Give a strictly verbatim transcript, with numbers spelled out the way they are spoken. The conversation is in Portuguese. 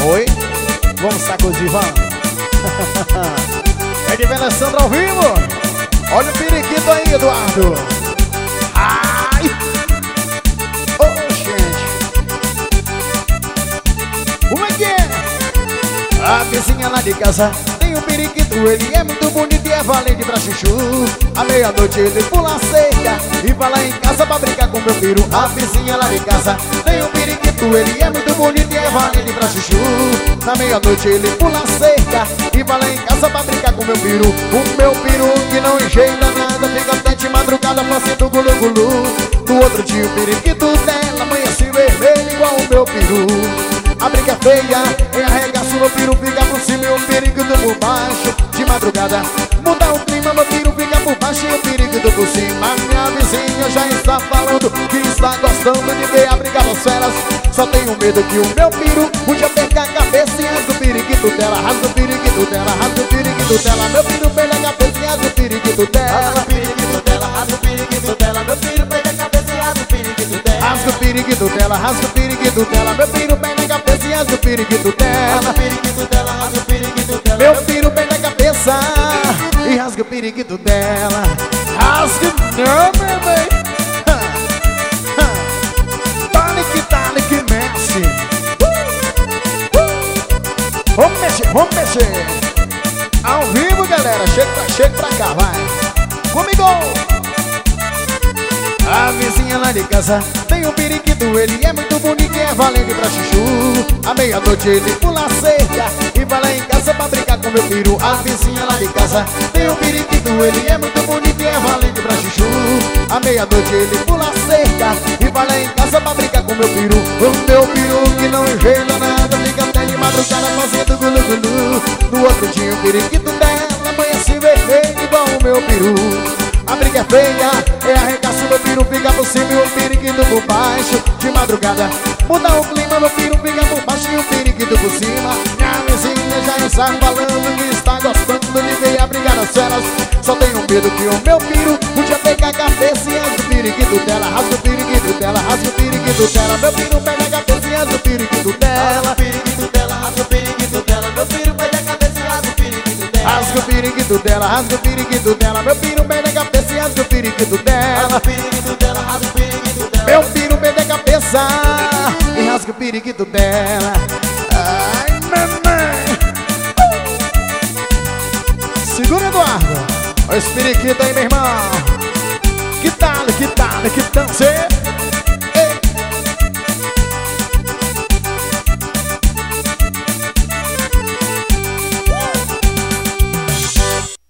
Oi? Vamos sacudir, vamos. É de Alessandro ao vivo. Olha o periquito aí, Eduardo. Ai! Oh, gente. Como é que é? A vizinha lá de casa tem um periquito. Ele é muito bonito e é valente pra chuchu. À meia-noite ele pula a cerca e vai lá em casa pra brincar com meu peru. A vizinha lá de casa tem um periquito. Ele é muito bonito e é valente pra chuchu. Na meia-noite ele pula a cerca e vai lá em casa pra brincar com meu peru. O meu peru que não enjeita nada, fica até de madrugada fazendo gulu-gulu. No outro dia o periquito dela amanhece vermelho igual o meu peru. A briga é feia, e arregaço no peru, fica por cima e o periquito por baixo. De madrugada, muda o clima, meu peru fica por baixo e o periquito por cima. Minha vizinha já está falando que está gostando de ver a briga das feras. Só tenho medo que o meu peru podia perca a cabeça e rasga o periquito dela. Rasga o periquito dela, rasga o periquito dela. Meu peru perde a cabeça e rasga o periquito dela. Rasga o periquito dela, rasga o periquito dela. Meu peru perde a cabeça e rasga o periquito dela. Rasga o periquito dela, rasga o periquito dela. Meu peru perde a cabeça e rasga o periquito dela. Rasga o periquito dela, rasga o periquito dela. Meu peru perde a cabeça e rasga o periquito dela. Rasga não, bebê. Dale que dale que mexe. Vamos mexer, vamos mexer. Ao vivo, galera. Chega pra, chega pra cá, vai. Comigo. A vizinha lá de casa tem um periquito. Ele é muito bonito e é valente pra chuchu. À meia-noite ele pula a cerca e vai lá em casa pra brincar com meu peru. A vizinha lá de casa tem um periquito. Ele é muito bonito e é valente pra chuchu. À meia-noite ele pula a cerca e vai lá em casa pra brincar com meu peru. O meu peru que não enjeita nada, fica até de madrugada fazendo gulu-gulu. No outro dia o periquito dela amanhece vermelho igual o meu peru. A briga é feia, é arregaço, meu peru fica por cima e o periquito por baixo. De madrugada, muda o clima, meu peru fica por baixo e o periquito por cima. Minha vizinha já está falando que está gostando de ver a briga das feras. Só tenho medo que o meu peru podia pegar a cabeça e rasga o periquito dela. Rasga o periquito dela, rasga o periquito dela. Meu peru pega a cabeça e rasga o periquito dela. Rasga o periquito dela, rasga o periquito dela. Meu peru perde a cabeça e rasga o periquito dela. Rasga o periquito dela, rasga o periquito dela. Meu peru perde a cabeça e rasga o periquito dela. Rasga o periquito dela, rasga o periquito dela. Meu peru perde a cabeça e rasga o periquito dela. Ai, mamãe. Segura, Eduardo. Olha esse periquito aí, meu irmão. Que tal, que tal, que tal, cê?